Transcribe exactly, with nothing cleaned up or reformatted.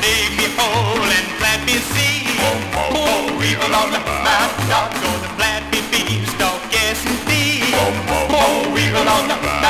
dig me hole and plant me seed. Oh, weevil on the mountain top, gonna plant me beanstalk, yes indeed. Oh, weevil on the mountain